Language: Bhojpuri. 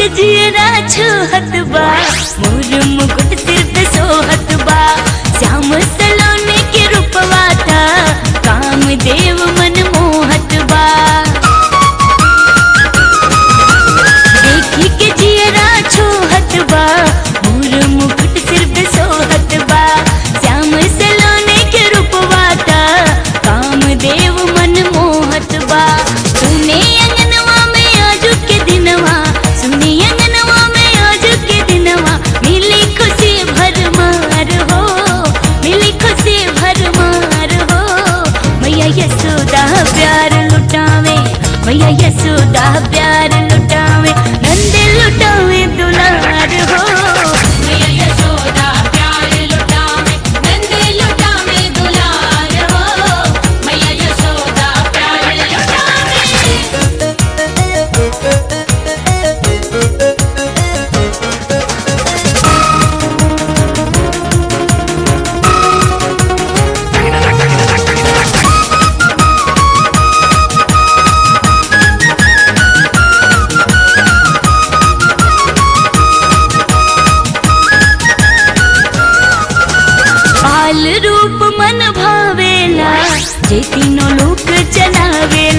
के जियरा छुहत बा, मोर मुकुट सिर पे सोहत बा। श्याम सलोने के रूपवा था, कामदेव मन मोहत बा। देखी के जियरा छुहत बा, मोर मुकुट सिर पे सोहत बा। श्याम सलोने के रूपवा था, कामदेव मन मोहत बा। सुने अंगनवा में आज के दिनवा, सुने अंगनवा में आज के दिनवा, मिली खुशी भरमार हो, मिली खुशी भरमार हो। मैया यशोदा प्यार लुटावे, मैया यशोदा प्यार लुटावे, नंद लुटावे दुलार हो। मैया यशोदा प्यार लुटावे, नंद लुटावे दुलार हो। मैया यशोदा प्यार लुटावे। बाल रूप मन भावेला, जे तीनों लोक चलावेला।